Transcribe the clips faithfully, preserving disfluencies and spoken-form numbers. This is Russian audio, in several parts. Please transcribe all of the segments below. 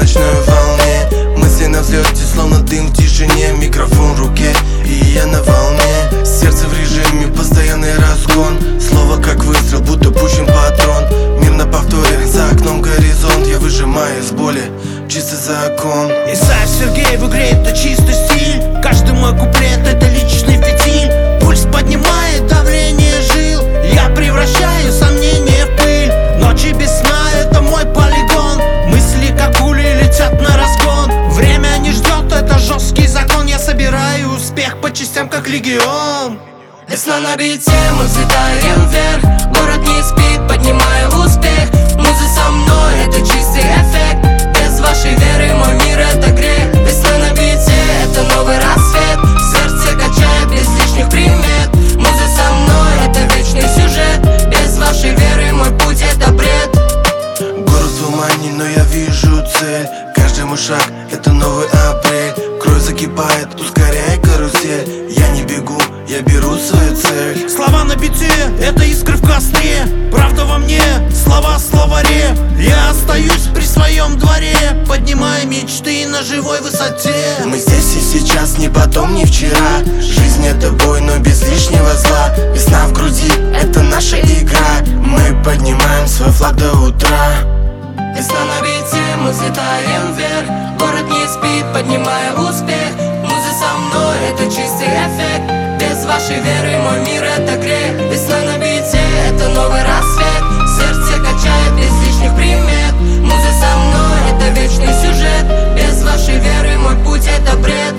ночной волне. Мысли на взлете, словно дым в тишине. Микрофон в руке, и я на волне. Сердце в режиме, постоянный разгон. Слово как выстрел, будто пущен патрон. Мир на повторе, за окном горизонт. Я выжимаю из боли чистый закон. Исаев Сергей в игре — это чистый стиль. Каждый мой куплет — это личный фитиль. Пульс поднимает давление жил. Я превращаю сомнения в пыль. Ночи без сна — это мой полигон. Мысли как пули летят на разгон. Время не ждет, это жесткий закон. Я собираю успех по частям, как легион. Весна на бите, мы взлетаем вверх. Город не спит, поднимая успех. Муза со мной, это чистый эффект. Без вашей веры мой мир — это грех. Весна на бите, это новый рассвет. Сердце качает без лишних примет. Муза со мной, это вечный сюжет. Без вашей веры мой путь — это бред. Город в тумане, но я вижу цель. Каждый мой шаг — это новый апрель. Кровь закипает, ускоряй карусель. Я не бегу, я беру свою цель. Слова на бите — это искры в костре. Правда во мне, слова в словаре. Я остаюсь при своем дворе, поднимая мечты на живой высоте. Мы здесь и сейчас, не потом, не вчера. Жизнь — это бой, но без лишнего зла. Весна в груди — это наша игра. Мы поднимаем свой флаг до утра. Весна на бите, мы взлетаем вверх. Город не спит, поднимая успех. Муза со мной, это чистый эффект. Без вашей веры мой мир — это грех. Весна на бите, это новый рассвет. Сердце качает без лишних примет. Муза со мной, это вечный сюжет. Без вашей веры мой путь — это бред.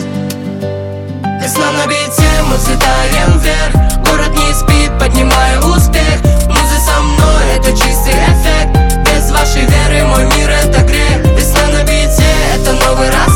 Весна на бите, мы взлетаем вверх. Город не спит, поднимая успех. Муза со мной, это чистый эффект. Без вашей веры мой мир — это грех. Весна на бите, это новый рассвет.